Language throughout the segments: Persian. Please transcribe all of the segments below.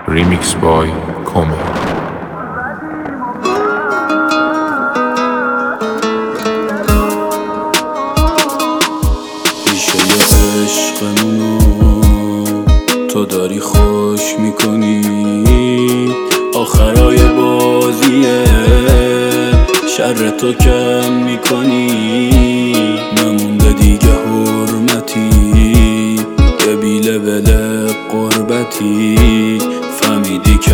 Remix by Kome. ریشه عشقمونو تو داری خوش میکنی، آخرای بازیه شر تو کم میکنی، نمونده دیگه حرمتی یه بیله بله قربتی، فهمیدی که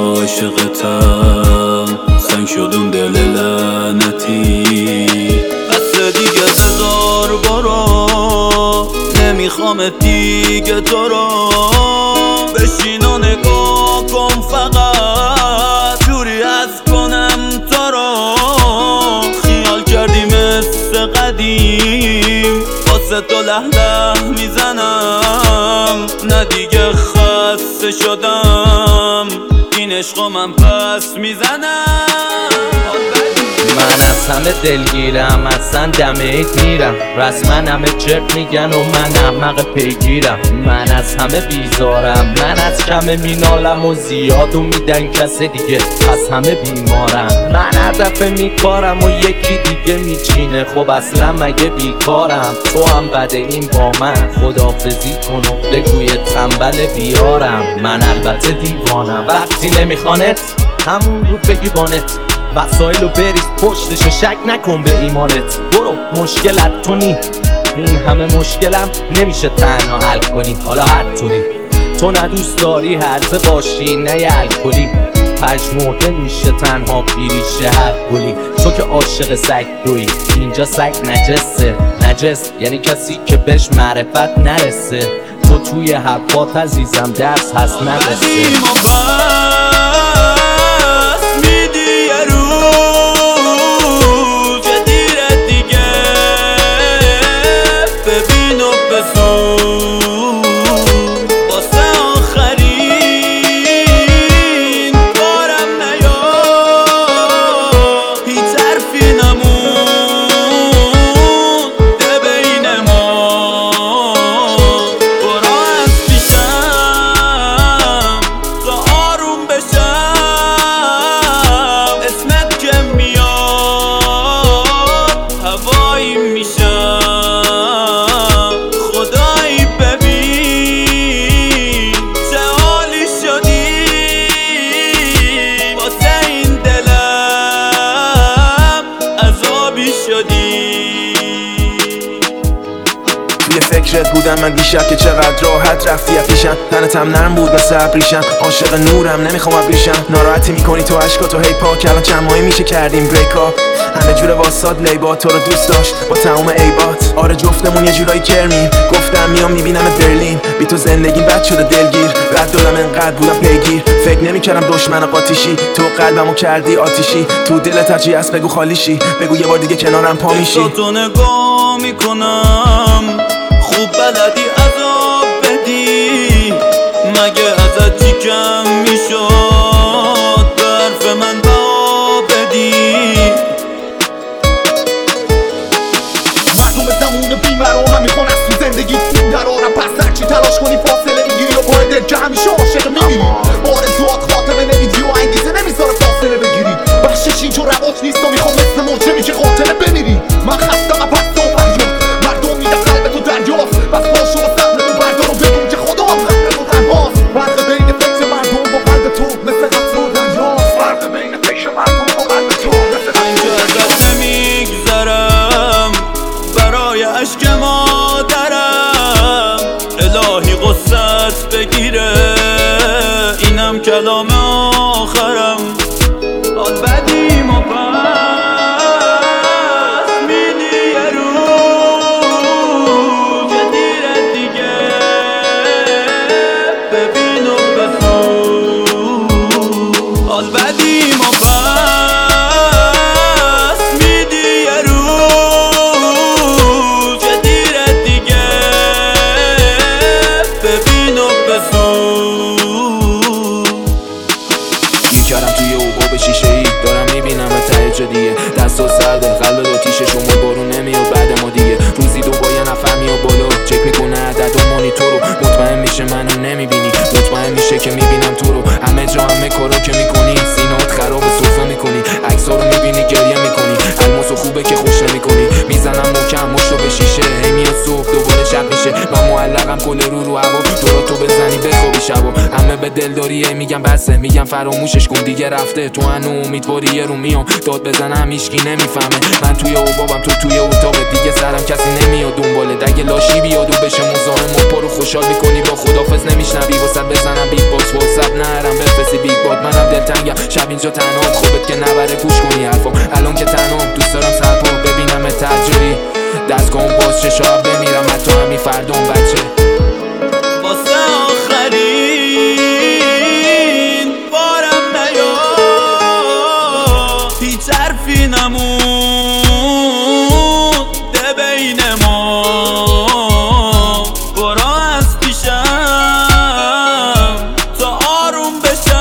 عاشقتم سنگ شدون دل لعنتی. بس دیگه هزار بارا نمیخوام دیگه تو رو، بشین و نگاه کن فقط جوری از کنم تو رو، خیال کردی مثل قدیم واسه تو لح میزنم، نه دیگه خسته شدم این عشقو من پس میزنم. من از همه دلگیرم، اصلا دم عید میرم، رسما همه چرت میگن و من احمق پیگیرم. من از همه بیزارم، من از کمه مینالم و زیادو میدن کس دیگه، از همه بیمارم. من هر دفعه میکارم و یکی دیگه میچینه، خب اصلا مگه بیکارم؟ تو هم بده این با من خداحافظی کن و بگوی تنبل بیارم. من البته دیوانم، وقتی نمیخوانت همون رو بگی بانت، وسایلو بریز پشتشو شک نکن به ایمانت. برو مشکلت تو نی، این همه مشکلم نمیشه تنها حل کنی. حالا هر طوری تو ندوست داری هرزه باشی نه یه الکلی، پژمرده میشه تنها پیریشه هر گلی. تو که عاشق سگ دوی، اینجا سگ نجسه، نجس یعنی کسی که بهش معرفت نرسه. تو توی حرفات عزیزم درس هست نرسه. توی فکرت بودم من دیشب که چقدر راحت رفتی پیشم، تنتم نرم بود مثل ابریشم، عاشق نورم نمیخوام ابریشم. ناراحتی میکنی تو عشقاتو هی پاک، الان چند ماهی میشه کردیم بریک اپ، همه جور واساد لیبا تو رو دوست داشت با تمام عیبات. آره جفتمون یه جورایی کرمیم، گفتم میام میبینمت برلین، بی تو زندگی بد شده دلگیر، رد دادم انقدر بودم پیگیر، فکر نمیکردم دشمن قاطیشی، تو قلبمو کردی آتیشی، تو دلت هرچی هست بگو خالیشی، بگو یه بار دیگه کنارم پا میشی. تو نگاه میکنم خوب بلدی عذاب بدی، مگه ازت چی کم میشد به حرف من با بدی. مردم زمون بیمرامم میخوان از تو زندگی تیم درارم، پس هرچی تلاش کنی فاصله میگیری و پای دل که همیشه عاشق میمیری. آرزوات خاتمه نمیدی و انگیزه نمیذاره فاصله بگیری، بخشش اینجا رواج نیست و میخوام مثل موجه میشه قاتله بمیری. من خستم پس تو فریاد، مردم میده قلب تو دریاست، بس باشو و سهلمو بردار و بدون که خدا قلب تو تنهاست. فرق بین فکر مردم با قلب تو مثل قطر و دریاست، فرق بین فکر مردم با قلب تو مثل اینجا ازت نمیگذرم برای عشق مادرم، الهی غصت بگیره اینم کلام آخرم. حال بدیم و پس میدی یه روز که دیره دیگه، ببین و بسو. حال بدیم و پس میدی یه روز که دیره دیگه، ببین و بسو. گیر کردم توی اوبا به شیشه ای، دارم میبینم ته جدیه، دست و سرده قلب دو تیشه شما بارون نمیاد بعد ما دیگه، روزی دو با یه نفر میاد بالا چک میکنه عدد و مانیتورو، مطمئن میشه منو نمیبینی، مطمئن میشه که میبینم تو رو، همه کارا که میکنی سینات خراب صرفه میکنی عکس‌ها رو میبینی گریه میکنی الماسو خوبه که خوش نمیکنی میزنم محکم مشتو به شیشه هی میاد صبح دوباره شب میشه من معلقم کل رو هوا دوراتو بزنی بخوابی شبا همه به دلداری میگم بسه میگم فراموشش کن دیگه رفته تو هنو امیدواری یه رو میام داد بزنم هیچکی نمیفهمه من توی اوبابم تو توی اتاقت دیگه سرم کسی نمیاد دنباله دگه لاشی بیاد و بشه مزاحم و پارو خوشحال میکنی با خدافظ نمیشنوی واسه بزنم بیگ باکس واتساپ نرم بفرستی بیگ باد منم دلتنگم شب اینجا تنها خوبت که نبره گوش کنی حرفام الان که تنها دوست دارم سرپا ببینم تجاری دستگاهم باز چه شب بمیرم حتی همین فردام بچه واسه آخرین بارم نیا هیچ حرفی نمونده بین ما برا از پیشم تا آروم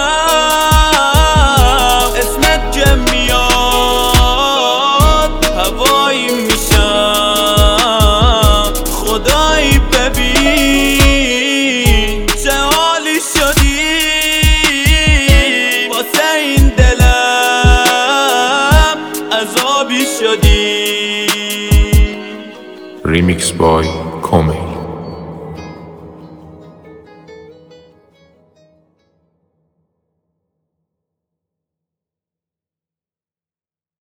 بشم اسمت که میاد هوایی میشم خدایی ببین چه حالی شدی واسه این دلم عذابی شدی Remix by Kome.